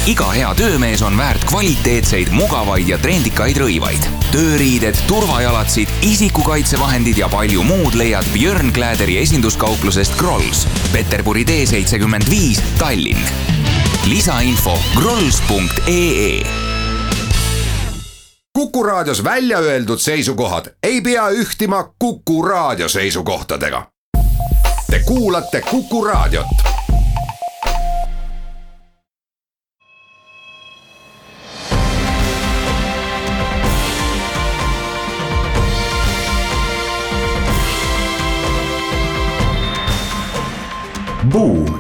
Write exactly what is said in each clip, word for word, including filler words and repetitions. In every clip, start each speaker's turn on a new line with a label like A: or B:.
A: iga hea töömees on väärt kvaliteetseid, mugavaid ja trendikaid rõivaid. Tööriided, turvajalatsid, isikukaitsevahendid ja palju muud leiad Björn Kläderi esinduskauplusest Grolls, Peterburi tee seitsekümmend viis, Tallinn. Lisainfo grolls punkt ee.
B: Kuku raadios välja öeldud seisukohad ei pea ühtima Kuku raadio seisukohtadega. Te kuulate Kuku raadiot.
C: Buum.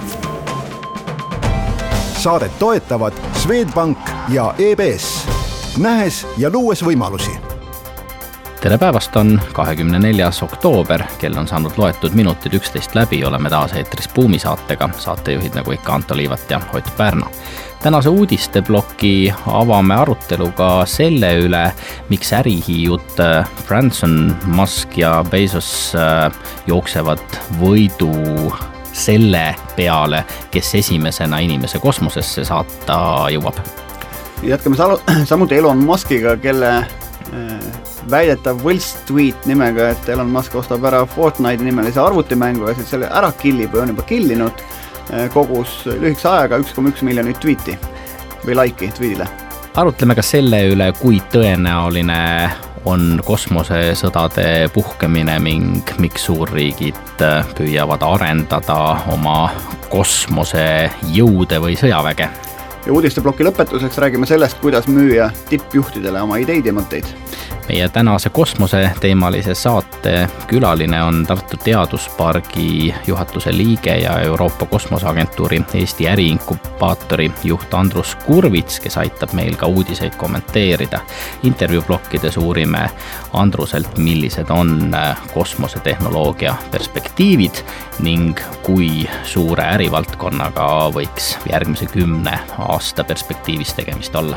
C: Saadet toetavad Swedbank ja E B S. Nähes ja luues võimalusi.
D: Tere päevast, on kahekümne neljas oktoober, kell on saanud loetud minutid üksteist läbi, oleme taas eetris Buumi saatega, saatejuhid nagu ikka Anto Liivat ja Ott Pärna. Tänase uudistebloki avame aruteluga selle üle, miks ärihiiud Branson, Musk ja Bezos jooksevad võidu selle peale, kes esimesena inimese kosmosesse saata jõuab.
E: Jätkame samuti Elon Muskiga, kelle väidetav võlts tweet nimega, et Elon Musk ostab ära Fortnite nimelise arvutimängu ja selle ära killib või on juba killinud, kogus lühikese ajaga üks koma üks miljonit tweeti või laiki tweetile.
D: Arutleme ka selle üle, kui tõenäoline on kosmosesõdade puhkemine ning miks suurriigid püüavad arendada oma kosmosejõude või sõjaväge.
E: Ja uudistebloki lõpetuseks räägime sellest, kuidas müüa tippjuhtidele oma ideid ja mõtteid.
D: Meie tänase kosmose teemalise saate külaline on Tartu Teaduspargi juhatuse liige ja Euroopa Kosmoseagentuuri Eesti äriinkubaatori juht Andrus Kurvits, kes aitab meil ka uudiseid kommenteerida. Intervjuublokkides uurime Andruselt, millised on kosmosetehnoloogia perspektiivid ning kui suure ärivaldkonnaga võiks järgmise kümne aasta perspektiivis tegemist olla.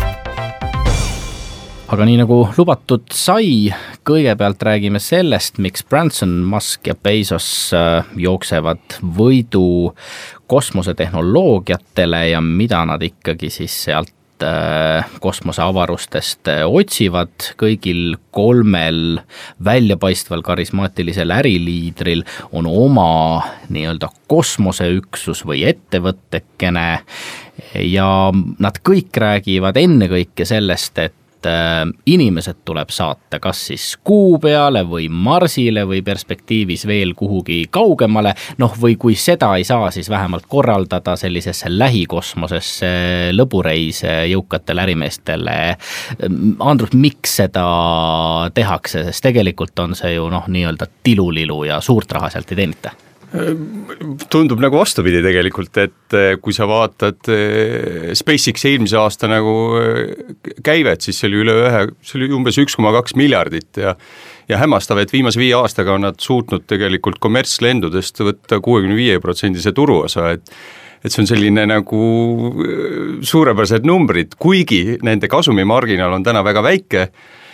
D: Aga nii nagu lubatud sai, kõigepealt räägime sellest, miks Branson, Musk ja Bezos jooksevad võidu kosmosetehnoloogiatele ja mida nad ikkagi siis sealt kosmoseavarustest otsivad. Kõigil kolmel väljapaistval karismaatilisel äriliidril on oma nii-öelda kosmoseüksus või ettevõttekene ja nad kõik räägivad ennekõike sellest, et inimesed tuleb saata kas siis kuu peale või Marsile või perspektiivis veel kuhugi kaugemale, noh või kui seda ei saa, siis vähemalt korraldada sellisesse lähikosmosesse lõbureise jõukatele ärimeestele. Andrus, miks seda tehakse, sest tegelikult on see ju noh nii-öelda tilulilu ja suurt raha sealt ei teenita?
F: Tundub nagu vastupidi tegelikult, et kui sa vaatad SpaceX eelmise aasta nagu käivet, siis see oli üle ühe, see oli umbes üks koma kaks miljardit ja, ja hämmastav, et viimase viie aastaga on nad suutnud tegelikult kommertslendudest võtta kuuekümne viie protsendise turuosa, et et see on selline nagu suurepärased numbrid, kuigi nende kasumimarginaal on täna väga väike,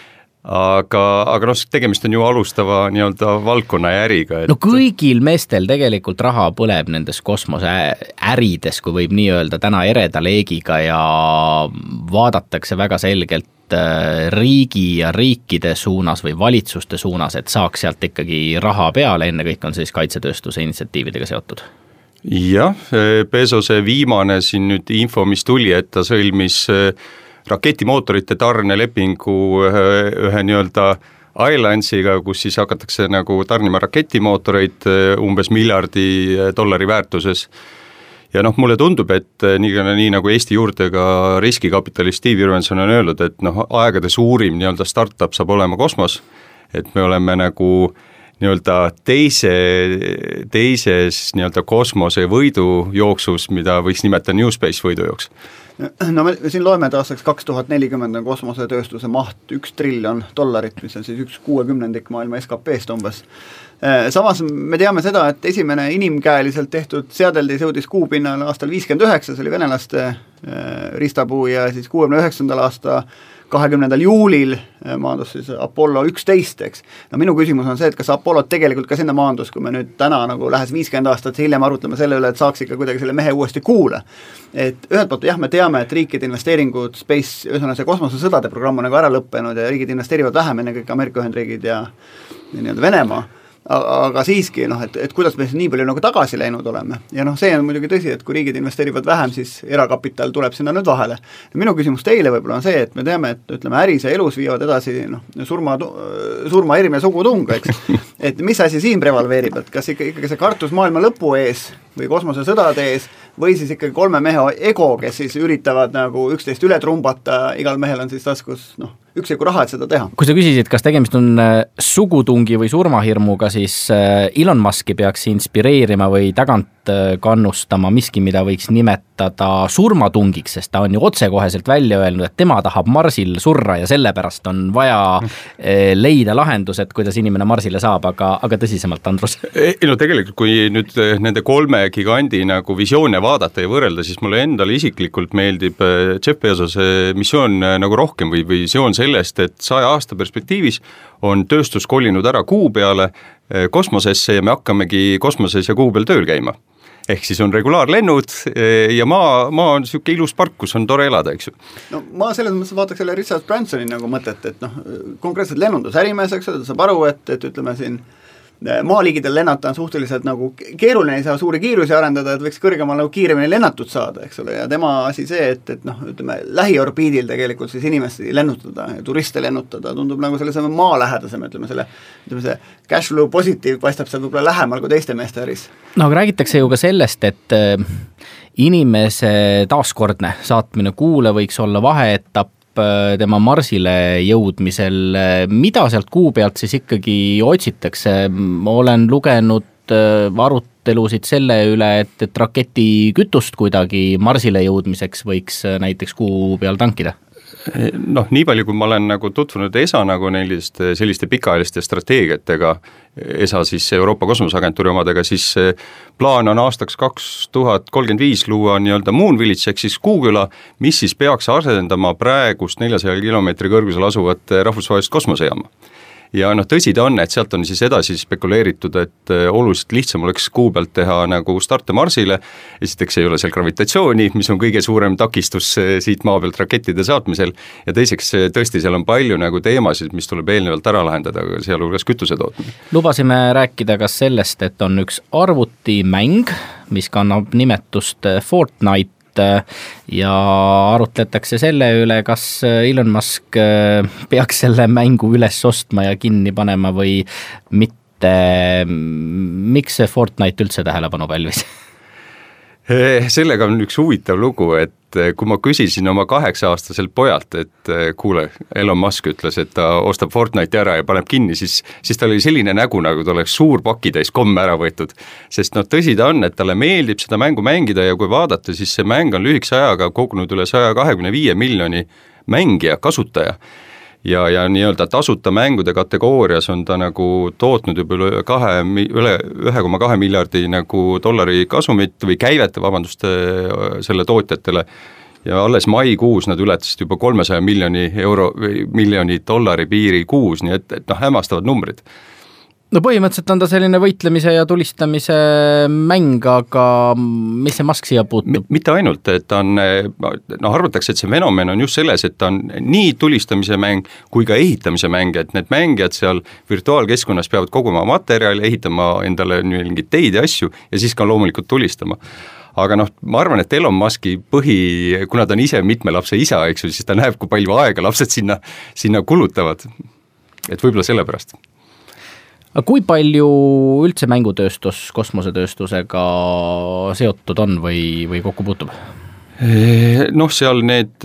F: aga, aga noh, tegemist on ju alustava nii-öelda valdkonna ja äriga. Et...
D: No kõigil meestel tegelikult raha põleb nendes kosmose ärides, kui võib nii öelda täna ereda leegiga ja vaadatakse väga selgelt riigi ja riikide suunas või valitsuste suunas, et saaks sealt ikkagi raha peale, enne kõik on siis kaitsetööstuse initsiatiividega seotud.
F: Jah, Bezose viimane siin nüüd info, mis tuli, et ta sõlmis raketimootorite tarnelepingu ühe, ühe nii-öelda Islandsiga, kus siis hakatakse nagu tarnima raketimootoreid umbes miljardi dollari väärtuses. Ja noh, mulle tundub, et nii, nii nagu Eesti juurtega riskikapitalist Steve Jurvenson on öeldud, et noh, aegade suurim nii-öelda startup saab olema kosmos, et me oleme nagu nii-öelda teise, teises nii-öelda kosmose võidujooksus, mida võiks nimetada New Space võidujooks.
E: No me siin loeme, et aastaks kaks tuhat nelikümmend on kosmosetööstuse maht üks triljon dollarit, mis on siis üks kuuekümnendik maailma S K P-st umbes. Samas me teame seda, et esimene inimkäeliselt tehtud seadeldis jõudis kuupinnale aastal viiskümmend üheksa, see oli venelaste ristapuu ja siis kuuekümne üheksandal aasta kahekümnendal juulil maandus siis Apollo üksteist, eks. No minu küsimus on see, et kas Apollo tegelikult ka sinna maandus, kui me nüüd täna nagu lähes viiskümmend aastat hiljem arutleme selle üle, et saaks ikka kuidagi selle mehe uuesti kuule. Et ühelt poolt jah, me teame, et riikide investeeringud, space, ühesõnaga see kosmosesõdade programm on nagu ära lõppenud ja riigid investeerivad vähem, enne kõik Ameerika Ühendriigid ja, ja nii-öelda Venemaa. Aga siiski, noh, et, et kuidas me nii palju nagu tagasi läinud oleme. Ja noh, see on muidugi tõsi, et kui riigid investeerivad vähem, siis erakapital tuleb sinna nüüd vahele. Ja minu küsimus teile võib-olla on see, et me teame, et ütleme, äris ja elus viivad edasi noh, surma, surma erim ja sugutung, eks. Et mis asi siin prevalveerib, et kas ikka, ikkagi see kartus maailma lõpu ees või kosmosesõdade ees või siis ikkagi kolme mehe ego, kes siis üritavad nagu üksteist üle trumbata, igal mehel on siis taskus noh, üksiku raha, et seda teha.
D: Kui sa küsisid, kas tegemist on sugutungi või surmahirmuga, siis Elon Muski peaks inspireerima või tagant kannustama miski, mida võiks nimetada surmatungiks, sest ta on ju otsekoheselt välja öelnud, et tema tahab Marsil surra ja sellepärast on vaja leida lahendused, kuidas inimene Marsile saab, aga, aga tõsisemalt, Andrus.
F: No tegelikult, kui nüüd nende kolme gigandi nagu visioone vaadata ja võrrelda, siis mulle endale isiklikult meeldib Jeff Bezose missioon nagu rohkem või visioon sellest, et saja aasta perspektiivis on tööstus kolinud ära kuu peale kosmosesse ja me hakkamegi kosmoses ja kuu peal tööl käima. Ehk siis on regulaarlennud ja maa, maa on niisugune ilus park, kus on tore elada, eks ju.
E: No ma selles mõttes vaataks selle Richard Bransoni nagu mõtet, et noh, konkreetselt lennundusärimees, eks ole, ta saab aru, et, et ütleme siin maaliigidel lennata on suhteliselt nagu keeruline, ei saa suuri kiirusi arendada, et võiks kõrgemal nagu kiiremini lennatud saada, eks ole, ja tema asi see, et, et noh, ütleme, lähiorbiidil tegelikult siis inimesi lennutada ja turiste lennutada, tundub nagu selle maa lähedasem, ütleme selle, ütleme see cash flow positiiv paistab seal võib-olla lähemal kui teiste meeste äris.
D: No aga räägitakse ju ka sellest, et inimese taaskordne saatmine kuule võiks olla vaheetapp tema Marsile jõudmisel, mida sealt kuu pealt siis ikkagi otsitakse? Ma olen lugenud arutelusid selle üle, et, et raketi kütust kuidagi Marsile jõudmiseks võiks näiteks kuu peal tankida.
F: Noh, nii palju, kui ma olen nagu tutvunud E S A nagu neiliste selliste pikaajaliste strateegiatega, E S A siis Euroopa Kosmoseagentuuri omadega, siis plaan on aastaks kaks tuhat kolmkümmend viis luua nii-öelda Moon Village ehk siis Kuuküla, mis siis peaks asendama praegust neljasaja kilomeetri kõrgusel asuvat rahvusvahelist kosmosejaama. Ja noh, tõsi ta on, et sealt on siis edasi spekuleeritud, et oluliselt lihtsam oleks kuu pealt teha nagu starte Marsile. Esiteks ei ole seal gravitatsiooni, mis on kõige suurem takistus siit maa pealt rakettide saatmisel. Ja teiseks tõesti seal on palju nagu teemasid, mis tuleb eelnevalt ära lahendada, sealhulgas kütuse tootmine.
D: Lubasime rääkida ka sellest, et on üks arvutimäng, mis kannab nimetust Fortnite, ja arutletakse selle üle, kas Elon Musk peaks selle mängu üles ostma ja kinni panema või mitte. Miks see Fortnite üldse tähelepanu pälvis?
F: Sellega on üks huvitav lugu, et kui ma küsisin oma kaheksa-aastaselt pojalt, et kuule, Elon Musk ütles, et ta ostab Fortnite ära ja paneb kinni, siis, siis tal oli selline nägu, nagu ta oleks suur pakitäis komme ära võetud. Sest no tõsi ta on, et talle meeldib seda mängu mängida ja kui vaadata, siis see mäng on lühikese ajaga kogunud üle saja kahekümne viie miljoni mängija, kasutaja. Ja, ja nii-öelda tasuta mängude kategoorias on ta nagu tootnud juba üle kahe, üle ühe koma kahe miljardi nagu dollari kasumit või käivet, vabandust, selle tootjatele. Ja alles maikuus nad ületasid juba kolmesaja miljoni euro, miljoni dollari piiri kuus, nii et, et noh, hämmastavad numbrid.
D: No põhimõtteliselt on ta selline võitlemise ja tulistamise mäng, aga mis see Musk siia puutub?
F: Mitte ainult, et ta on, no arvatakse, et see fenomen on just selles, et ta on nii tulistamise mäng kui ka ehitamise mäng, et need mängijad seal virtuaalkeskkonnas peavad koguma materjali, ehitama endale mingid teid ja asju ja siis ka loomulikult tulistama. Aga noh, ma arvan, et Elon Muski põhi, kuna ta on ise mitme lapse isa, eks ju, siis ta näeb, kui palju aega lapsed sinna, sinna kulutavad. Et võib-olla sellepärast.
D: Kui palju üldse mängutööstus kosmosetööstusega seotud on või, või kokku puutub?
F: Noh, seal need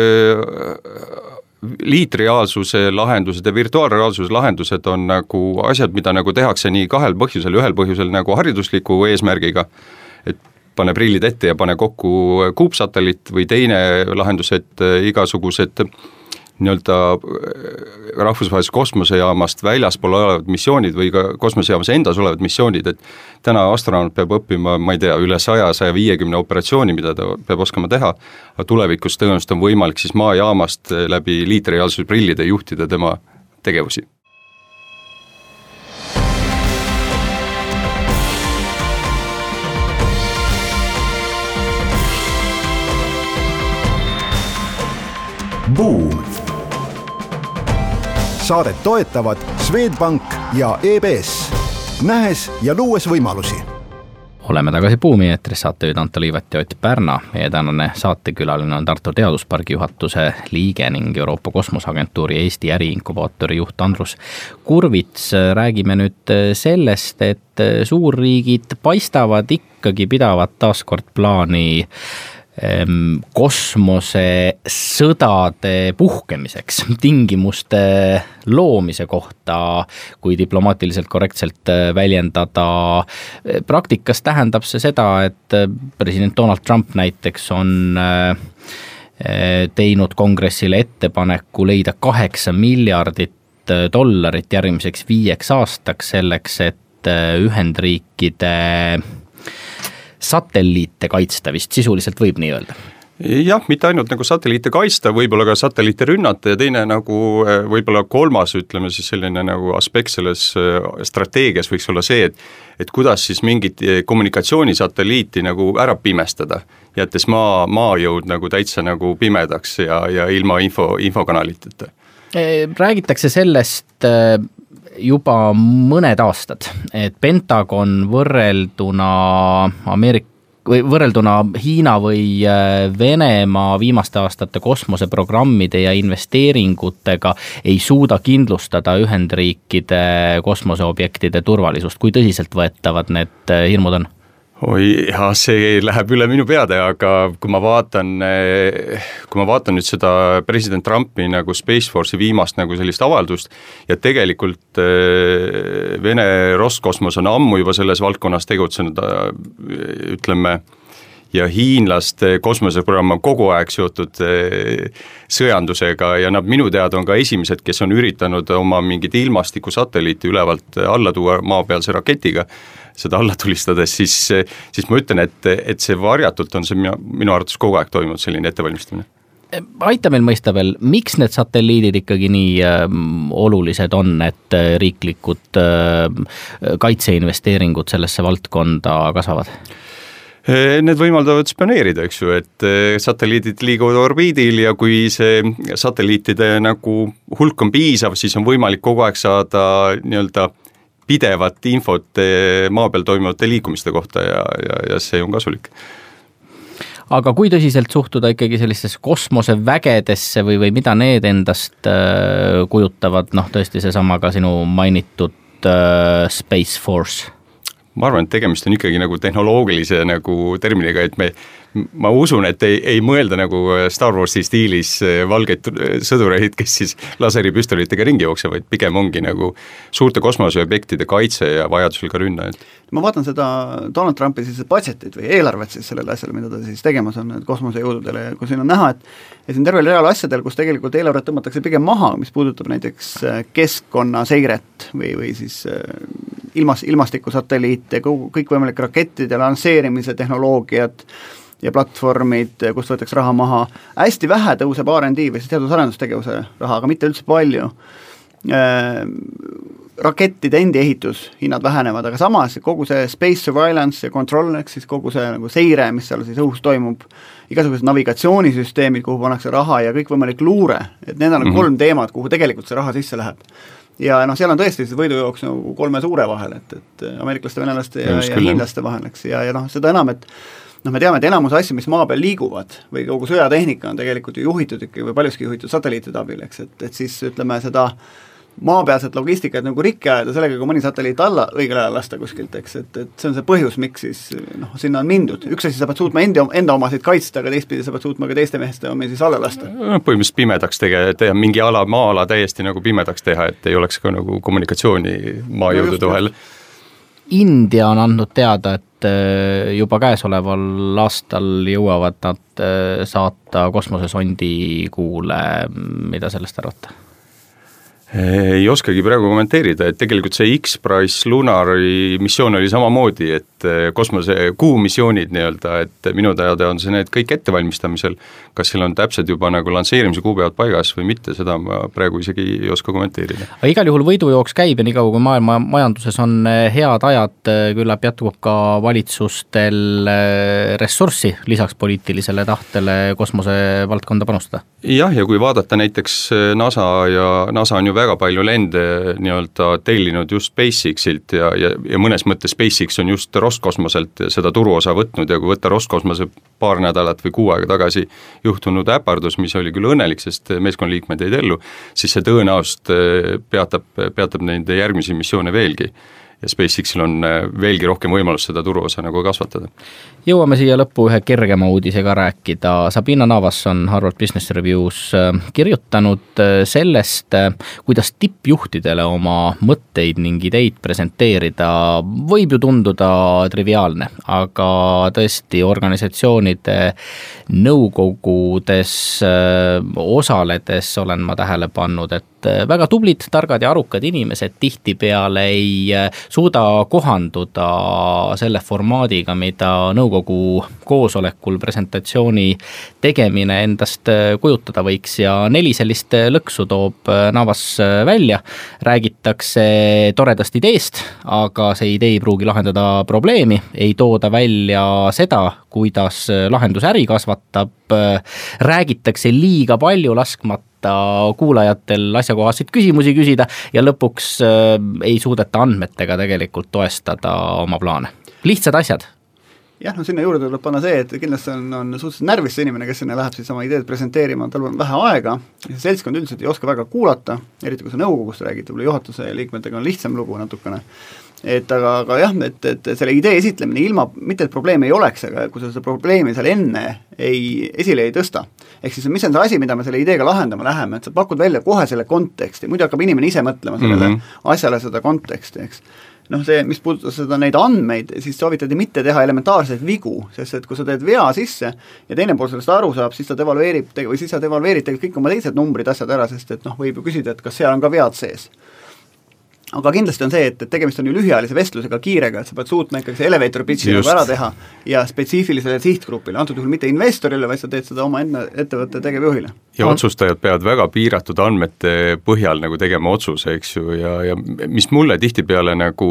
F: liitreaalsuse lahendused ja virtuaalreaalsuse lahendused on nagu asjad, mida nagu tehakse nii kahel põhjusel, ühel põhjusel nagu haridusliku eesmärgiga, et pane prillid ette ja pane kokku kuupsatelliit või teine lahendus, et igasugused nii-öelda rahvusvahelisest kosmosejaamast väljaspool olevad missioonid või ka kosmosejaamas endas olevad missioonid, et täna astronaut peab õppima, ma ei tea, üle saja, saja viiekümne operatsiooni, mida ta peab oskama teha, aga tulevikus tõenäoliselt on võimalik siis maajaamast läbi liitrijalsusprillide juhtida tema tegevusi.
C: Buum. Saadet toetavad Swedbank ja E B S. Nähes ja luues võimalusi.
D: Oleme tagasi Buumi eetris, saatejuhid Anto Liivet ja Ott Pärna. Meie tänane saatekülaline on Tartu Teaduspargi juhatuse liige ning Euroopa Kosmoseagentuuri Eesti äriinkubaatori juht Andrus Kurvits. Räägime nüüd sellest, et suurriigid paistavad ikkagi pidavat taaskord plaani kosmosesõdade puhkemiseks, tingimuste loomise kohta, kui diplomaatiliselt korrektselt väljendada. Praktikas tähendab see seda, et president Donald Trump näiteks on teinud kongressile ettepaneku leida kaheksa miljardit dollarit järgmiseks viieks aastaks selleks, et Ühendriikide satelliite kaitsta, vist sisuliselt võib nii öelda?
F: Jah, mitte ainult nagu satelliite kaitsta, võib-olla ka satelliite rünnata ja teine nagu võib-olla kolmas, ütleme siis selline nagu aspekt selles strateegias võiks olla see, et, et kuidas siis mingit kommunikatsioonisatelliiti nagu ära pimestada, jättes maa, maajõud nagu täitsa nagu pimedaks ja, ja ilma info, infokanaliteta.
D: Räägitakse sellest juba mõned aastad, et Pentagon võrrelduna Ameerika või võrrelduna Hiina või Venemaa viimaste aastate kosmoseprogrammide ja investeeringutega ei suuda kindlustada Ühendriikide kosmoseobjektide turvalisust. Kui tõsiselt võetavad need hirmud on?
F: Oi, ja see läheb üle minu peade, aga kui ma vaatan, kui ma vaatan nüüd seda president Trumpi nagu Space Force'i viimast nagu sellist avaldust ja tegelikult Vene Roskosmos on ammu juba selles valdkonnas tegutsenud, ütleme, ja hiinlaste kosmoseprogramm on kogu aeg seotud sõjandusega ja nad minu teada on ka esimesed, kes on üritanud oma mingit ilmastiku satelliiti ülevalt alla tuua maapealse raketiga, seda alla tulistades, siis, siis ma ütlen, et, et see varjatult on see minu, minu arvates kogu aeg toimunud selline ettevalmistamine.
D: Aita meil mõista veel, miks need satelliidid ikkagi nii äh, olulised on, et riiklikud äh, kaitseinvesteeringud sellesse valdkonda kasvavad?
F: Need võimaldavad spioneerida, eks ju, et satelliidid liiguvad orbiidil ja kui see satelliitide nagu hulk on piisav, siis on võimalik kogu aeg saada nii-öelda pidevat infot maa peal toimuvate liikumiste kohta ja, ja, ja see on kasulik.
D: Aga kui tõsiselt suhtuda ikkagi sellistesse kosmosevägedesse või, või mida need endast äh, kujutavad, noh tõesti seesama ka sinu mainitud äh, Space Force?
F: Ma arvan, et tegemist on ikkagi nagu tehnoloogilise nagu terminiga, et me, ma usun, et ei, ei mõelda nagu Star Warsi stiilis valgeid sõdureid, kes siis laseripüstolitega ringi jooksevad, pigem ongi nagu suurte kosmoseobjektide kaitse ja vajadusel ka rünnajad.
E: Ma vaatan seda Donald Trumpi siis budgetit või eelarvet siis sellele asjale, mida ta siis tegemas on kosmosejõududele, kus siin on näha, et, et siin tervel real asjadel, kus tegelikult eelarvet tõmmatakse pigem maha, mis puudutab näiteks keskkonnaseiret või, või siis ilmas, ilmastikusatelliite, kõik võimalik rakettide lansseerimise tehnoloogiad ja platvormid, kust võetakse raha maha. Hästi vähe tõuseb R and D või siis teadus-arendustegevuse raha, aga mitte üldse palju. Rakettide endi ehitus, hinnad vähenevad, aga samas kogu see space surveillance ja control, ehk siis kogu see nagu seire, mis seal siis õhus toimub, igasugused navigatsioonisüsteemid, kuhu pannakse raha ja kõik võimalik luure, et need on mm-hmm. kolm teemat, kuhu tegelikult see raha sisse läheb. Ja noh, seal on tõesti see võidujooks nagu kolme suure vahel, et, et ameeriklaste, venelaste ja, ja hiinlaste vahel, eks, ja, ja noh, seda enam, et noh, me teame, et enamus asju, mis maa peal liiguvad või kogu sõjatehnika on tegelikult ju juhitud ikka või paljuski juhitud satelliitide abil, eks, et, et siis ütleme seda maapealset logistikat nagu rikki ajada sellega, kui mõni satelliit alla õigel ajal lasta kuskilt, eks, et, et see on see põhjus, miks siis noh, sinna on mindud. Üks asi sa pead suutma enda, enda omasid kaitsta, aga teistpidi sa pead suutma ka teiste meheste omi siis alla lasta.
F: Põhimõtteliselt pimedaks tege, teha mingi ala, maa-ala täiesti nagu pimedaks teha, et ei oleks ka nagu kommunikatsiooni maajõudude vahel.
D: India on andnud teada, et juba käesoleval aastal jõuavad nad saata kosmosesondi Kuule, mida sellest arvata?
F: Ei oskagi praegu kommenteerida, et tegelikult see X-Prize Lunari missioon oli samamoodi, et kosmose kuu missioonid nii-öelda, et minu teada on see need kõik ettevalmistamisel, kas seal on täpselt juba nagu lansseerimise kuupäevad paigas või mitte, seda ma praegu isegi ei oska kommenteerida.
D: Aga igal juhul võidujooks käib ja nii kaua kui maailma majanduses on head ajad, küllap jätkub ka valitsustel ressurssi lisaks poliitilisele tahtele kosmose valdkonda panustada.
F: Jah, ja kui vaadata näiteks NASA ja NASA on ju väga palju lende nii-öelda tellinud just SpaceXilt ja, ja, ja mõnes mõttes SpaceX on just Roskosmoselt seda turuosa võtnud ja kui võtta Roskosmose paar nädalat või kuu aega tagasi juhtunud äpardus, mis oli küll õnnelik, sest meeskonnaliikmed jäid ellu, siis see tõenäoliselt peatab, peatab nende järgmisi missioone veelgi. Ja SpaceXil on veelgi rohkem võimalus seda turuosa nagu kasvatada.
D: Jõuame siia lõppu ühe kergema uudisega rääkida. Sabina Navas on Harvard Business Reviews kirjutanud sellest, kuidas tippjuhtidele oma mõtteid ning ideid presenteerida võib ju tunduda triviaalne, aga tõesti organisatsioonide nõukogudes osaledes olen ma tähele pannud, et väga tublid, targad ja arukad inimesed tihtipeale ei suuda kohanduda selle formaadiga, mida nõukogu koosolekul presentatsiooni tegemine endast kujutada võiks ja neli sellist lõksu toob Navas välja. Räägitakse toredast ideest, aga see idee ei pruugi lahendada probleemi, ei tooda välja seda, kuidas lahendus äri kasvatab, räägitakse liiga palju laskmata kuulajatel asjakohaseid küsimusi küsida ja lõpuks ei suudeta andmetega tegelikult toestada oma plaane. Lihtsad asjad.
E: Jah, no sinna juurde tuleb panna see, et kindlasti on, on suhteliselt närvis see inimene, kes sinna läheb siis oma ideed presenteerima, tal on vähe aega, ja seltskond üldiselt ei oska väga kuulata, eriti kui see nõukogust räägib, juhatuse liikmetega on lihtsam lugu natukene. Et aga, aga jah, et, et selle idee esitlemine ilma, mitte et probleemi ei oleks, aga kui sa seda probleemi seal enne ei, esile ei tõsta. Ehk siis mis on see asi, mida me selle ideega lahendama läheme, et sa pakud välja kohe selle konteksti, muidu hakkab inimene ise mõtlema sellele mm-hmm. asjale seda konteksti, eks. Noh, see, mis puudutab seda neid andmeid, siis soovitati mitte teha elementaarseid vigu, sest et kui sa teed vea sisse ja teine pool sellest aru saab, siis ta devalveerib, või siis sa devalveerid kõik oma teised numbrid asjad ära, sest et noh, võib ju küsida, et kas seal on ka vead sees. Aga kindlasti on see, et tegemist on ju lühiajalise vestlusega kiirega, et sa pead suutma ikkagi see elevator pitchi nagu ära teha ja spetsiifilisele sihtgrupile, antud juhul mitte investorile, vaid sa teed seda oma enda ettevõtte tegevjuhile.
F: Ja otsustajad peavad väga piiratud andmete põhjal nagu tegema otsuse, eks ju, ja, ja mis mulle tihtipeale nagu,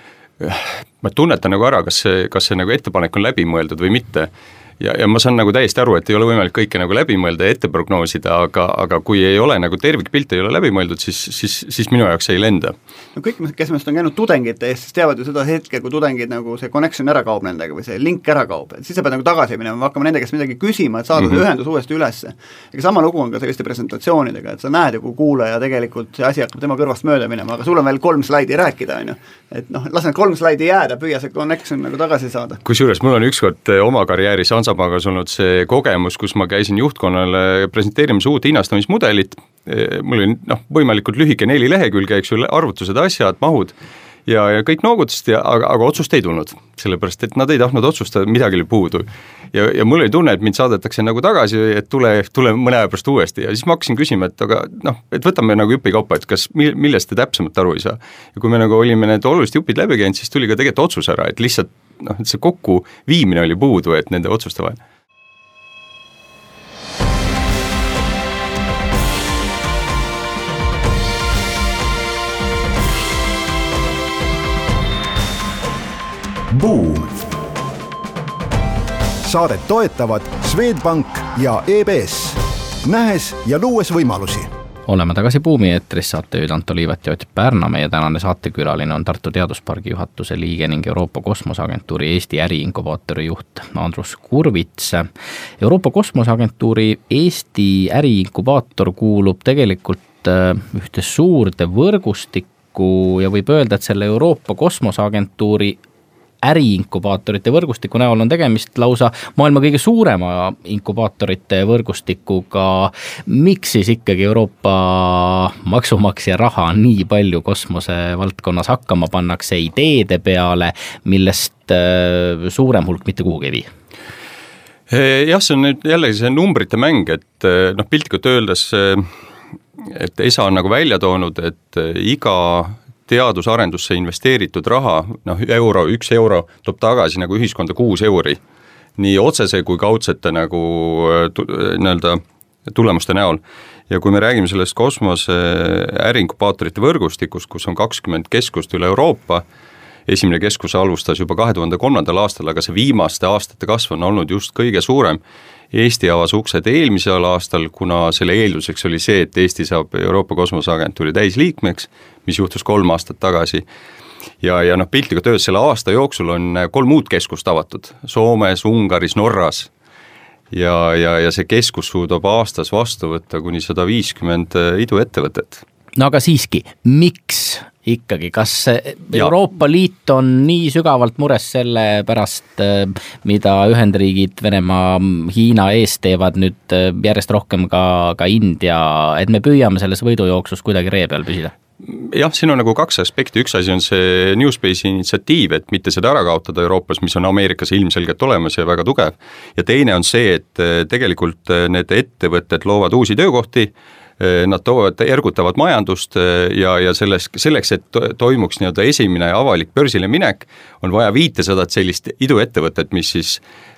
F: ma tunnetan nagu ära, kas see, kas see nagu ettepanek on läbi mõeldud või mitte. Ja, ja ma saan nagu täiesti aru, et ei ole võimalik kõike nagu läbi mõelda ja ette prognoosida, aga, aga kui ei ole nagu tervikpilt ei ole läbi mõeldud, siis, siis, siis minu jaoks ei lenda.
E: No kõik, kes meist on käinud tudengite eest, siis teavad ju seda hetke, kui tudengid nagu see connection ära kaob nendega või see link ära kaob, et siis sa pead nagu tagasi minema, hakkama nende käest midagi küsima, et saada mm-hmm. ühendus uuesti ülesse. Ega sama lugu on ka selliste presentatsioonidega, et sa näed ju, kui kuulaja tegelikult see asi hakkab tema kõrvast mööda minema, aga sul on veel kolm slaidi rääkida, on ju. Et noh, las need kolm slaidi jääda, püüa see connection nagu tagasi saada.
F: Kusjuures mul on ükskord oma karjääris Hansapanga olnud see kogemus, kus ma käisin juhtkonnale presenteerimas uut hinnastamismudelit, mul oli noh, võimalikult lühike neli lehekülge, eks ju, arvutused, asjad, mahud ja, ja kõik noogutasid, aga, aga otsust ei tulnud, sellepärast et nad ei tahtnud otsustada, midagi oli puudu. Ja, ja mul oli tunne, et mind saadetakse nagu tagasi, et tule, tule mõne aja pärast uuesti ja siis ma hakkasin küsima, et aga noh, et võtame nagu jupikaupa, et kas, millest te täpsemalt aru ei saa. Ja kui me nagu olime need olulised jupid läbi käinud, siis tuli ka tegelikult otsus ära, et lihtsalt noh, et see kokku viimine oli puudu, et nende otsuste vahel.
C: Buum. Saadet toetavad Swedbank ja E B S. Nähes ja luues võimalusi.
D: Oleme tagasi Buumi eetris, saatejuhid Anto Liivet ja Ott Pärnamäe ja tänane saatekülaline on Tartu Teaduspargi juhatuse liige ning Euroopa Kosmoseagentuuri Eesti äriinkubaatori juht Andrus Kurvits. Euroopa Kosmoseagentuuri Eesti äriinkubaator kuulub tegelikult ühte suurde võrgustikku ja võib öelda, et selle Euroopa Kosmoseagentuuri äriinkubaatorite võrgustiku näol on tegemist lausa maailma kõige suurema inkubaatorite võrgustikuga. Miks siis ikkagi Euroopa maksumaksja raha nii palju kosmose valdkonnas hakkama pannakse ideede peale, millest suurem hulk mitte kuhugi ei vii?
F: Jah, see on nüüd jällegi see numbrite mäng, et noh, piltlikult öeldes, et E S A on nagu välja toonud, et iga teadusarendusse investeeritud raha, noh euro, üks euro toob tagasi nagu ühiskonda kuus euri, nii otsese kui kaudsete nagu nii-öelda tulemuste näol. Ja kui me räägime sellest kosmose äriinkubaatorite võrgustikust, kus on kakskümmend keskust üle Euroopa, esimene keskus alustas juba kahe tuhande kolmandal aastal, aga see viimaste aastate kasv on olnud just kõige suurem. Eesti avas uksed eelmisel aastal, kuna selle eelduseks oli see, et Eesti saab Euroopa Kosmoseagentuuri täisliikmeks, mis juhtus kolm aastat tagasi. Ja, ja noh, piltlikult öeldes selle aasta jooksul on kolm muud keskust avatud, Soomes, Ungaris, Norras. Ja, ja, ja see keskus suudab aastas vastu võtta kuni sada viiskümmend iduettevõtet.
D: No aga siiski, miks ikkagi, kas Euroopa Liit on nii sügavalt mures selle pärast, mida Ühendriigid, Venemaa, Hiina ees teevad nüüd järjest rohkem ka, ka India, et me püüame selles võidujooksus kuidagi ree peal püsida?
F: Jah, siin on nagu kaks aspekti, üks asi on see New Space'i initsiatiiv, et mitte seda ära kaotada Euroopas, mis on Ameerikas ilmselgelt olemas ja väga tugev, ja teine on see, et tegelikult need ettevõtted loovad uusi töökohti, nad toovad, ergutavad majandust ja, ja selles, selleks, et toimuks nii-öelda esimene avalik börsile minek, on vaja viitesadat sellist iduettevõtet, mis siis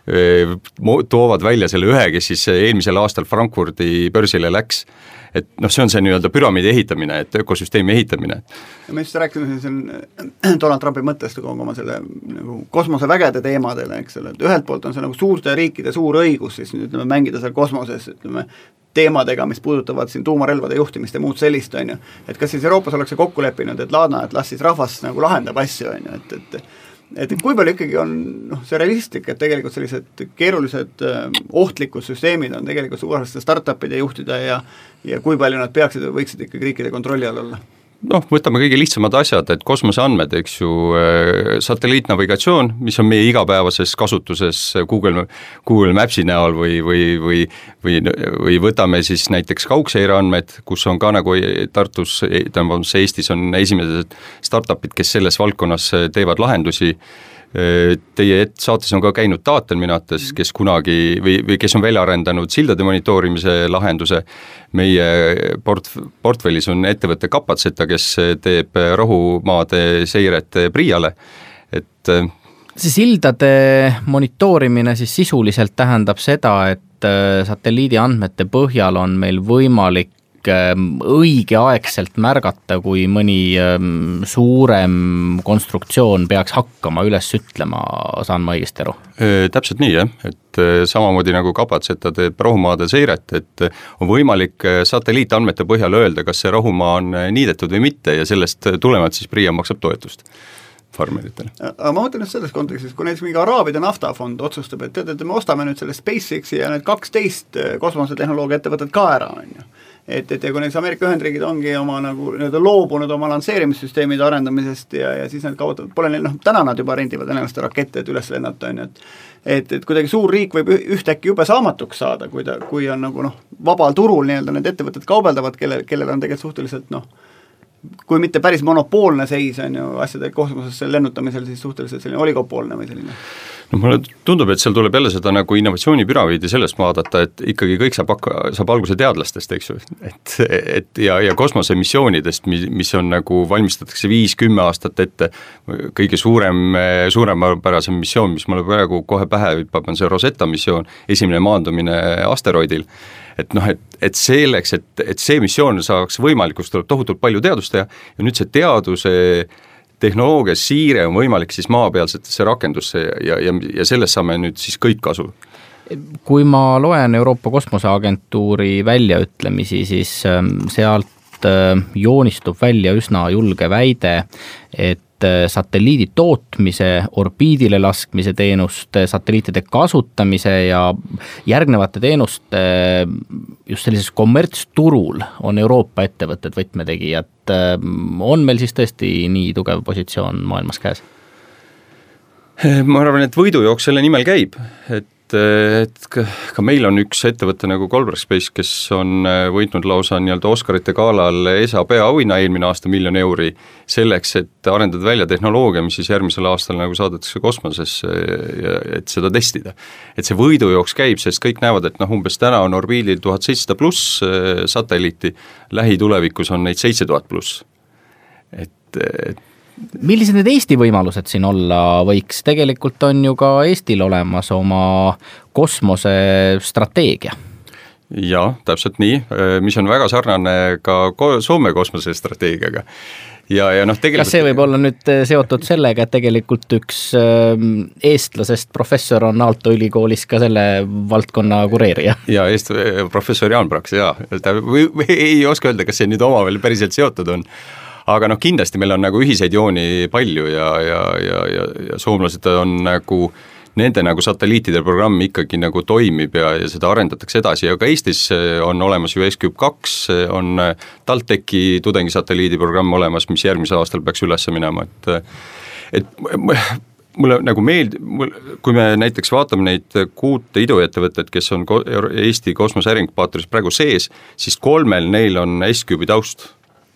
F: toovad välja selle ühe, kes siis eelmisel aastal Frankfurdi börsile läks. Et noh, see on see nii-öelda püramiidi ehitamine, et ökosüsteemi ehitamine.
E: Ja me just rääkisime siin Donald Trumpi mõttest kogu oma selle nagu kosmosevägede teemadele, eks ole, et ühelt poolt on see nagu suurte riikide suur õigus siis ütleme, mängida seal kosmoses, ütleme, teemadega, mis puudutavad siin tuumarelvade juhtimist ja muud sellist, on ju. Et kas siis Euroopas oleks kokku leppinud, et laadna, et las siis rahvas nagu lahendab asju, on ju, et, et et kui palju ikkagi on noh, see realistlik, et tegelikult sellised keerulised ohtlikud süsteemid on tegelikult suureste startupide juhtida ja, ja kui palju nad peaksid või võiksid ikkagi riikide kontrolli all olla?
F: Noh, võtame kõige lihtsamad asjad, et kosmoseandmed, eks ju, satelliitnavigatsioon, mis on meie igapäevases kasutuses Google, Google Mapsi näol või, või, või, või, või võtame siis näiteks kaugseireandmed, kus on ka nagu Tartus, tähendab, Eestis on esimesed startupid, kes selles valdkonnas teevad lahendusi. Teie saates on ka käinud Taatel Minates, kes kunagi või, või kes on välja arendanud sildade monitoorimise lahenduse. Meie port, portfellis on ettevõtte Kapatseta, kes teeb rohumaade seiret Priiale. Et
D: see sildade monitoorimine siis sisuliselt tähendab seda, et satelliidi andmete põhjal on meil võimalik õigeaegselt märgata, kui mõni suurem konstruktsioon peaks hakkama üles ütlema, saan ma õigesti aru?
F: Täpselt nii, jah, et samamoodi nagu Kapatseta teeb rohumaade seiret, et on võimalik satelliitandmete põhjal öelda, kas see rohumaa on niidetud või mitte ja sellest tulemalt siis Priia maksab toetust farmeritele.
E: Aga ma mõtlen just selles kontekstis, kui näiteks mingi Araabide naftafond otsustab, et tead, et me ostame nüüd selle SpaceXi ja need kaksteist kosmosetehnoloogia ettevõtted ka ära, on ju. Et, et ja kui näiteks Ameerika Ühendriigid ongi oma nagu nii-öelda loobunud oma lansseerimissüsteemide arendamisest ja, ja siis nad kaotavad, pole neil, noh, täna nad juba rendivad enamasti rakette, et üles lennata, on ju, et et, et kuidagi suur riik võib ühtäkki jube saamatuks saada, kui, ta, kui on nagu noh, vabal turul nii-öelda need ettevõtted kaubeldavad, kelle, kellel on tegelikult suhteliselt noh, kui mitte päris monopoolne seis on ju asjade kosmosesse lennutamisel, siis suhteliselt selline oligopoolne või selline.
F: No mulle tundub, et seal tuleb jälle seda nagu innovatsioonipüramiidi sellest vaadata, et ikkagi kõik saab, saab alguse teadlastest, eks ju, et, et ja, ja kosmosemissioonidest, mis, mis on nagu valmistatakse viis kümme aastat ette, kõige suurem, suuremapärasem missioon, mis mulle praegu kohe pähe hüppab, on see Rosetta missioon, esimene maandumine asteroidil. Et noh, et, et selleks, et, et see missioon saaks võimalikus, tuleb tohutult palju teadust teha ja nüüd see teaduse tehnoloogia siire on võimalik siis maapealsetesse rakendusse ja, ja, ja sellest saame nüüd siis kõik kasu.
D: Kui ma loen Euroopa Kosmoseagentuuri väljaütlemisi, siis sealt joonistub välja üsna julge väide, et satelliidi tootmise, orbiidile laskmise teenuste, satelliitide kasutamise ja järgnevate teenuste just sellises kommertsturul on Euroopa ettevõtted võtmetegijad. On meil siis tõesti nii tugev positsioon maailmas käes?
F: Ma arvan, et võidujooks selle nimel käib, et et ka meil on üks ettevõte nagu Goldberg Space, kes on võitnud lausa nii-öelda Oscarite galal E S A peaauhinna eelmine aasta miljon euri selleks, et arendada välja tehnoloogia, mis siis järgmisel aastal nagu saadetakse kosmosesse ja et seda testida. Et see võidujooks käib, sest kõik näevad, et noh, umbes täna on orbiidil tuhat seitsesada pluss satelliiti, lähitulevikus on neid seitse tuhat pluss. Et, et
D: millised need Eesti võimalused siin olla võiks? Tegelikult on ju ka Eestil olemas oma kosmosestrateegia.
F: Jaa, täpselt nii, mis on väga sarnane ka Soome kosmosestrateegiaga. Ja, ja noh, tegelikult...
D: Kas see võib olla nüüd seotud sellega, et tegelikult üks eestlasest professor on Aalto ülikoolis ka selle valdkonna kureerija?
F: Jaa, eest, professor Jaan Praks, jaa. Ta või, või ei oska öelda, kas see nüüd omavahel päriselt seotud on. Aga noh, kindlasti meil on nagu ühiseid jooni palju ja, ja, ja, ja, ja soomlased on nagu, nende nagu satelliitide programm ikkagi nagu toimib ja, ja seda arendatakse edasi ja ka Eestis on olemas ju S Cube kaks, on TalTechi tudengisatelliidi programm olemas, mis järgmisel aastal peaks üles minema, et, et mulle nagu meeld-, kui me näiteks vaatame neid kuute iduettevõtted, kes on Eesti kosmoseärinkubaatoris praegu sees, siis kolmel neil on S Cube'i taust.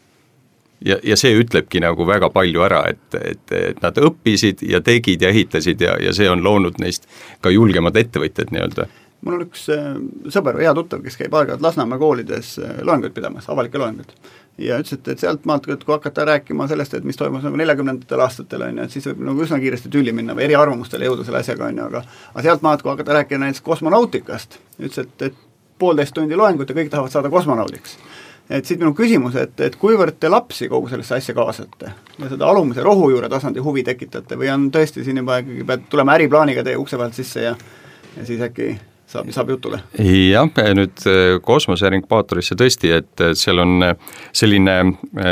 F: Ja, ja see ütlebki nagu väga palju ära, et, et, et nad õppisid ja tegid ja ehitasid ja, ja see on loonud neist ka julgemad ettevõtjad nii-öelda.
E: Mul on üks sõber, hea tuttav, kes käib aeg-ajalt Lasnamäe koolides loenguid pidamas, avalikke loenguid. Ja ütles, et, et sealt maalt, kui hakata rääkima sellest, et mis toimus nagu neljakümnendatel aastatel, on, et siis võib nagu üsna kiiresti tülli minna või eri arvamustele jõuda selle asjaga, on, aga, aga sealt maalt, kui hakata rääkima näiteks kosmonautikast, ütles, et, et poolteist tundi loengut ja kõik tahavad saada kosmonaudiks. Et siit minu küsimus, et, et kuivõrd te lapsi kogu sellesse asja kaasate ja seda alumise rohujuure tasandi huvi tekitate või on tõesti siin juba ikkagi pead tulema äriplaaniga teie ukse vahelt sisse ja, ja siis äkki saab, saab jutule?
F: Jah, nüüd kosmoseärinkubaatorisse tõesti, et seal on selline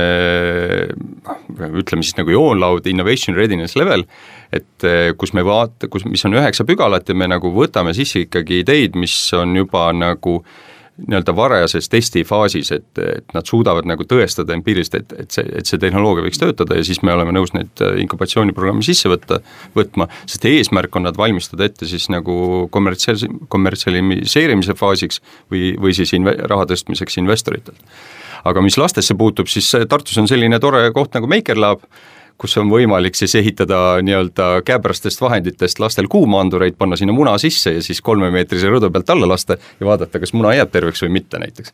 F: ütleme siis nagu joonlaud Innovation Readiness Level, et kus me vaata, kus, mis on üheksa pügalat ja me nagu võtame sisse ikkagi ideid, mis on juba nagu nii-öelda varajases testifaasis, et, et nad suudavad nagu tõestada empiirist, et, et, see, et see tehnoloogia võiks töötada ja siis me oleme nõus neid inkubatsiooniprogrammi sisse võtta, võtma, sest eesmärk on nad valmistada ette siis nagu kommertsialis- kommertsialiseerimise faasiks või, või siis inve, raha tõstmiseks investoritelt. Aga mis lastesse puutub, siis Tartus on selline tore koht nagu Maker Lab, kus on võimalik siis ehitada nii-öelda käeprastest vahenditest lastel kuumaandureid, panna sinna muna sisse ja siis kolmemeetrise rõdu pealt alla lasta ja vaadata, kas muna jääb terveks või mitte näiteks.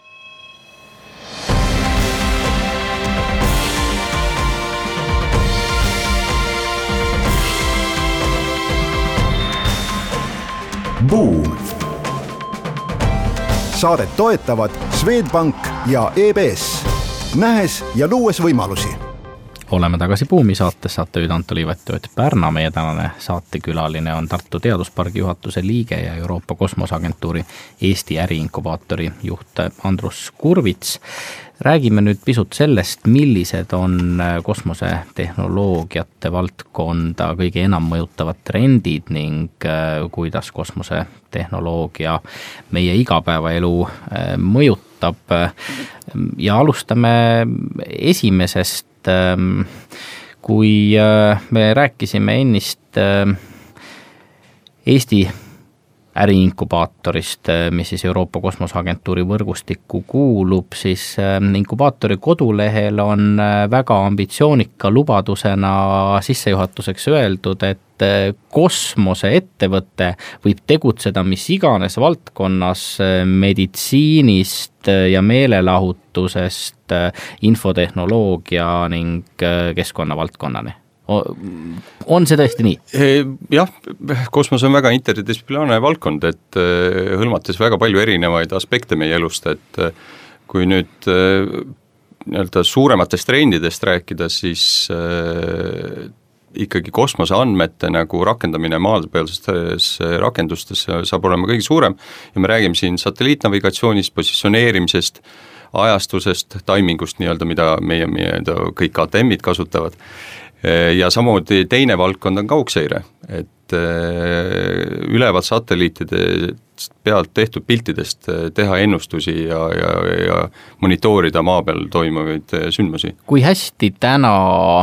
C: Buum. Saadet toetavad Swedbank ja E B S. Nähes ja luues võimalusi.
D: Oleme tagasi Buumi saates, saatejuht Anto Liivet Pärna, meie tänane saatekülaline on Tartu Teaduspargi juhatuse liige ja Euroopa Kosmoseagentuuri Eesti äriinkubaatori juht Andrus Kurvits. Räägime nüüd pisut sellest, millised on kosmosetehnoloogiate valdkonda kõige enam mõjutavad trendid ning kuidas kosmosetehnoloogia meie igapäevaelu mõjutab. Ja alustame esimesest. Kui me rääkisime ennist Eesti äriinkubaatorist, mis siis Euroopa Kosmoseagentuuri võrgustikku kuulub, siis inkubaatori kodulehel on väga ambitsioonika lubadusena sissejuhatuseks öeldud, et kosmoseettevõte võib tegutseda mis iganes valdkonnas meditsiinist ja meelelahutusest infotehnoloogia ning keskkonna valdkonnani. On see tõesti nii?
F: Jah, kosmos on väga interdistsiplinaarne valdkond, et hõlmates väga palju erinevaid aspekte meie elust, et kui nüüd nii-öelda suurematest trendidest rääkida, siis ikkagi kosmose andmete nagu rakendamine maapealses rakendustes saab olema kõige suurem ja me räägime siin satelliitnavigatsioonist, positsioneerimisest, ajastusest, taimingust nii-öelda, mida meie, meie kõik K T M-id kasutavad. Ja samuti teine valdkond on kaugseire, et ülevalt satelliitide pealt tehtud piltidest teha ennustusi ja, ja, ja monitoorida maa peal toimuvaid sündmusi.
D: Kui hästi täna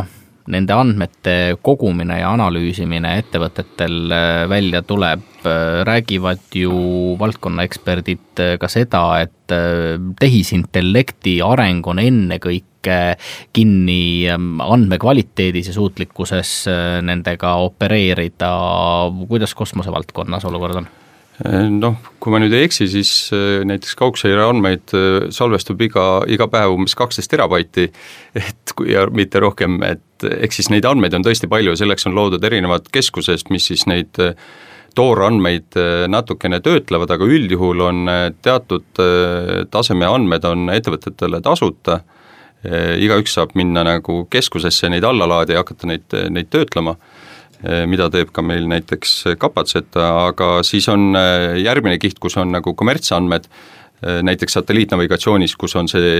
D: nende andmete kogumine ja analüüsimine ettevõtetel välja tuleb, räägivad ju valdkonna eksperdid ka seda, et tehisintellekti areng on ennekõike kinni andmekvaliteedis ja suutlikkuses nendega opereerida. Kuidas kosmosevaldkonnas olukord on?
F: Noh, kui ma nüüd ei eksi, siis näiteks kaugseire andmeid salvestub iga, iga päev umbes kaksteist terabaiti, et kui ja mitte rohkem, et eks siis neid andmeid on tõesti palju, selleks on loodud erinevad keskusest, mis siis neid toorandmeid natukene töötlevad, aga üldjuhul on teatud taseme andmed on ettevõtetele tasuta, igaüks saab minna nagu keskusesse neid allalaadi ja hakata neid, neid töötlema, mida teeb ka meil näiteks Kapatset, aga siis on järgmine kiht, kus on nagu kommertsandmed, näiteks satelliitnavigatsioonis, kus on see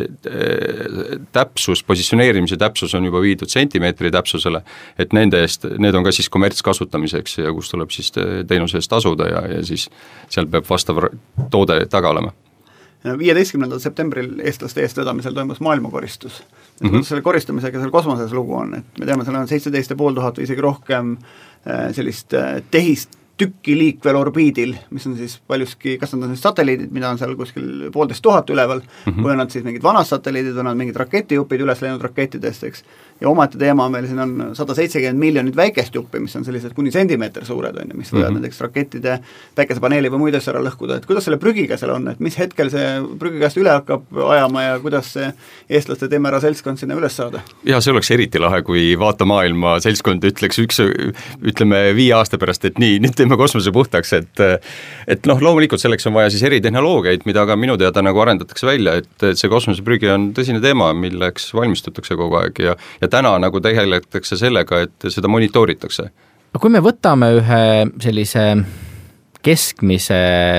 F: täpsus, positsioneerimise täpsus on juba viidud sentimeetri täpsusele, et nende eest, need on ka siis kommertskasutamiseks ja kus tuleb siis teenuse eest tasuda ja, ja siis seal peab vastav toode taga olema.
E: viieteistkümnendal septembril eestlaste eestvedamisel toimus maailmakoristus. Mm -hmm. Selle koristamisega seal kosmoses lugu on, et me teame, seal on seitseteist ja pool tuhat või isegi rohkem sellist tehist tükki liikvel orbiidil, mis on siis paljuski, kas nad on siis satelliidid, mida on seal kuskil poolteist tuhat üleval, mm -hmm. või on nad siis mingid vanad satelliidid, või on nad mingid raketijupid üles läinud rakettidest, eks. Ja omati teema on meil, siin on sada seitsekümmend miljonit väikest juppi, mis on sellised kuni sentimeeter suured, on, mis võivad mm -hmm. näiteks rakettide päikesepaneeli või muid asju ära lõhkuda, et kuidas selle prügiga seal on, et mis hetkel see prügikast üle hakkab ajama ja kuidas see eestlaste teeme ära seltskond sinna üles saada?
F: Ja see oleks eriti lahe, kui vaata maailma seltskond ütleks üks, ütleme viie aasta pärast, et nii, nüüd teeme kosmose puhtaks, et et noh, loomulikult selleks on vaja siis eritehnoloogiaid, mida ka minu teada nagu arendatakse välja, et, et see kosmoseprügi on tõsine teema, milleks valmistutakse kogu aeg ja, ja täna nagu tegeletakse sellega, et seda monitooritakse.
D: Kui me võtame ühe sellise keskmise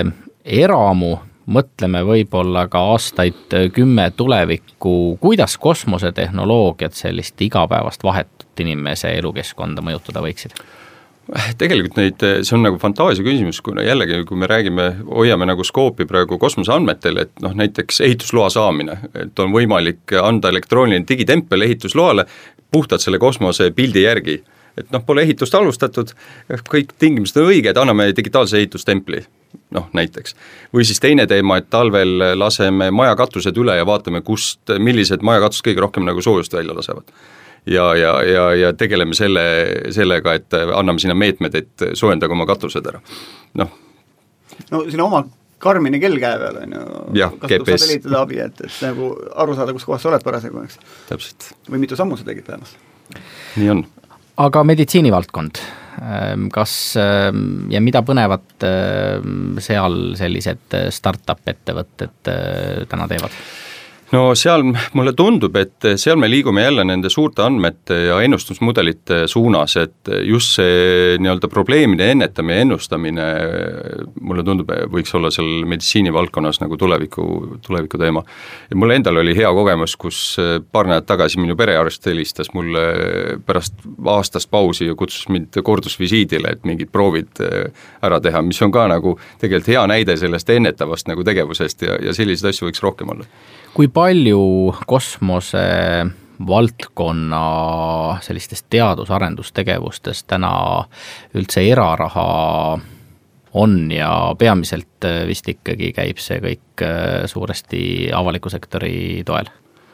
D: eramu, mõtleme võib-olla ka aastaid kümme tulevikku, kuidas kosmosetehnoloogiat sellist igapäevast vahetut inimese elukeskkonda mõjutada võiksid?
F: Tegelikult neid, see on nagu fantaasia küsimus, kuna jällegi, kui me räägime, hoiame nagu skoopi praegu kosmoseandmetel, et noh, näiteks ehitusloa saamine, et on võimalik anda elektrooniline digitempel ehitusloale puhtalt selle kosmose pildi järgi, et noh, pole ehitust alustatud, kõik tingimused on õiged, anname digitaalse ehitustempli, noh näiteks. Või siis teine teema, et talvel laseme majakatused üle ja vaatame, kust, millised majakatused kõige rohkem nagu soojust välja lasevad. Ja, ja, ja, ja tegeleme selle, sellega, et anname sinna meetmed, et soojendage oma katused ära. Noh.
E: No sinna oma Karmini kell käe peal on ju,
F: kasutab
E: satelliitide abi, et, et nagu aru saada, kus kohas sa oled parasjagu, eks.
F: Täpselt.
E: Või mitu sammu sa tegid päevas.
F: Nii on.
D: Aga meditsiinivaldkond, kas ja mida põnevat seal sellised startup ettevõtted täna teevad?
F: No seal mulle tundub, et seal me liigume jälle nende suurte andmete ja ennustusmudelite suunas, et just see nii-öelda probleemide ennetamine ja ennustamine mulle tundub, võiks olla seal meditsiinivaldkonnas nagu tuleviku, tuleviku teema. Ja mulle endal oli hea kogemus, kus paar nädalat tagasi minu perearst helistas mulle pärast aastast pausi ja kutsus mind kordusvisiidile, et mingid proovid ära teha, mis on ka nagu tegelikult hea näide sellest ennetavast nagu tegevusest ja, ja selliseid asju võiks rohkem olla.
D: Kui palju kosmose valdkonna sellistest teadus-arendustegevustest täna üldse eraraha on ja peamiselt vist ikkagi käib see kõik suuresti avaliku sektori toel?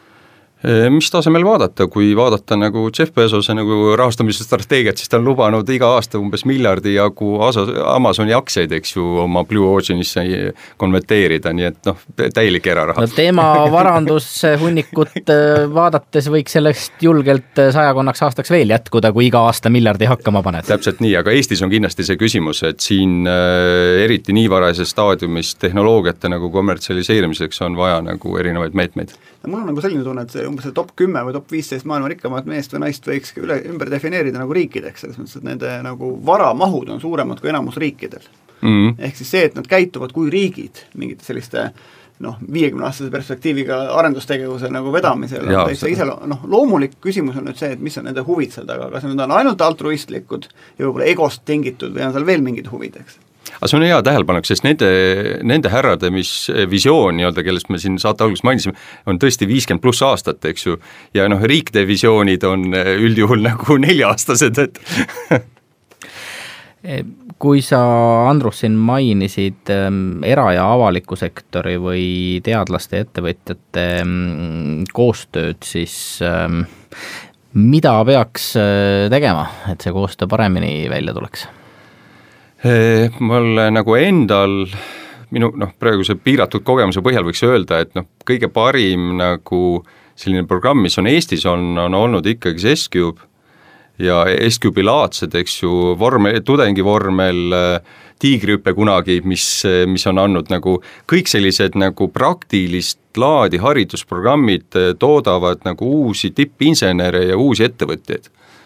F: Mis tasemel vaadata, kui vaadata nagu Jeff Bezose nagu rahastamise strateegiat, siis ta on lubanud iga aasta umbes miljardi jagu Amazoni aktsiaid, eks ju, oma Blue Oceanisse konverteerida, nii et noh, täielik eraraha.
D: No teema varandushunnikut vaadates võiks sellest julgelt sajakonnaks aastaks veel jätkuda, kui iga aasta miljardi hakkama paned.
F: Täpselt nii, aga Eestis on kindlasti see küsimus, et siin eriti nii varases staadiumis tehnoloogiate nagu kommertsialiseerimiseks on vaja nagu erinevaid meetmeid.
E: Mul on nagu selline tunne, et see umbes see top kümme või top viisteist maailma rikkamat meest või naist võiks üle, ümber defineerida nagu riikideks, selles mõttes, et nende nagu varamahud on suuremad kui enamus riikidel. Mm-hmm. Ehk siis see, et nad käituvad kui riigid mingite selliste noh, viiekümne aastase perspektiiviga arendustegevuse nagu vedamisel on täitsa ise, noh, loomulik küsimus on nüüd see, et mis on nende huvid seal taga, kas need on ainult altruistlikud ja võib-olla egost tingitud või on seal veel mingid huvid, eks?
F: aga see on hea tähelepanek, sest nende, nende härrade, mis visioon nii-öelda, kellest me siin saate alguses mainisime, on tõesti viiskümmend pluss aastat, eks ju, ja noh, riikide visioonid on üldjuhul nagu nelja-aastased, et
D: kui sa, Andrus, siin mainisid era- ja avaliku sektori või teadlaste ja ettevõtjate koostööd, siis mida peaks tegema, et see koostöö paremini välja tuleks?
F: Mul nagu endal, minu noh, praeguse piiratud kogemuse põhjal võiks öelda, et noh, kõige parim nagu selline programm, mis on Eestis, on, on olnud ikkagi see S-Cube ja S-Cube'i laadsed, eks ju, vormel, tudengivormel, tiigrihüpe kunagi, mis, mis on andnud nagu kõik sellised nagu praktilist laadi haridusprogrammid toodavad nagu uusi tippinsenere ja uusi ettevõtjaid.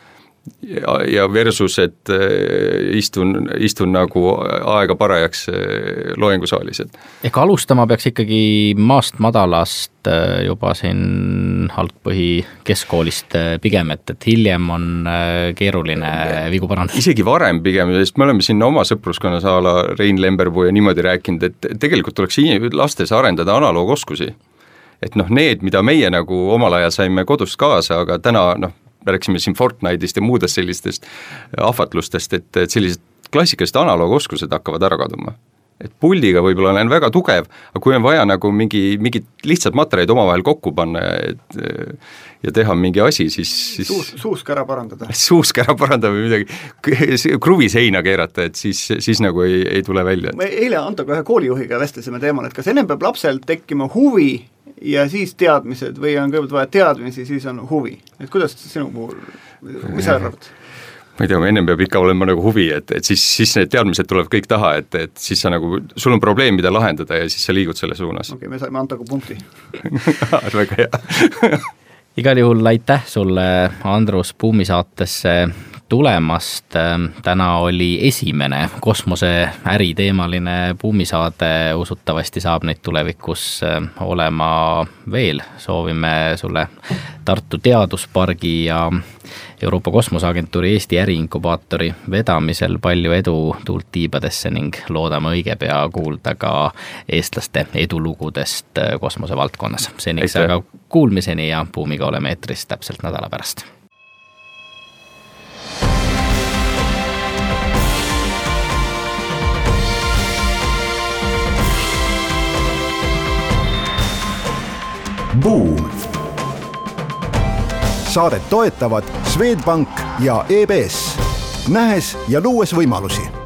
F: Ja, ja versus, et istun, istun nagu aega parajaks loengusaalis.
D: Ehk alustama peaks ikkagi maast madalast juba siin algpõhi keskkoolist pigem, et, et hiljem on keeruline vigu parandada. Isegi
F: varem pigem, sest me oleme siin oma sõpruskonnas a la Rein Lemberpuu ja niimoodi rääkinud, et tegelikult tuleks lastes arendada analoogoskusi. Et noh, need, mida meie nagu omal ajal saime kodust kaasa, aga täna noh, me rääksime siin Fortnite'ist ja muudest sellistest ahvatlustest, et, et sellised klassikalised analoogoskused hakkavad ära kaduma. Et puldiga võib-olla olen väga tugev, aga kui on vaja nagu mingi, mingi lihtsalt materjalid omavahel kokku panna et, ja teha mingi asi, siis... siis
E: Suus, suusk ära parandada.
F: Suusk ära parandada või midagi, kruvis heina keerata, et siis, siis nagu ei, ei tule välja.
E: Me eile Antoga ühe koolijuhiga vestlesime teemal, et kas ennem peab lapsel tekkima huvi ja siis teadmised või on kõigepealt vaja teadmisi, siis on huvi. Et kuidas sinu puhul, mis sa arvad?
F: Ma ei tea, ennem peab ikka olema nagu huvi, et, et siis, siis need teadmised tuleb kõik taha, et, et siis sa nagu, sul on probleem, mida lahendada ja siis sa liigud selle suunas.
E: Okei, okay, me saime Antoga punkti.
F: Väga hea.
D: Igal juhul aitäh sulle, Andrus, Buumisaatesse tulemast. Täna oli esimene kosmose äriteemaline Buumisaade, usutavasti saab neid tulevikus olema veel. Soovime sulle Tartu Teaduspargi ja Euroopa Kosmoseagentuuri Eesti äriinkubaatori vedamisel palju edu tuult tiibadesse ning loodame õige pea kuulda ka eestlaste edulugudest kosmose valdkonnas. Seniks aga kuulmiseni ja Buumiga oleme eetris täpselt nädala pärast.
C: Buum. Saadet toetavad Swedbank ja E B S. Nähes ja luues võimalusi.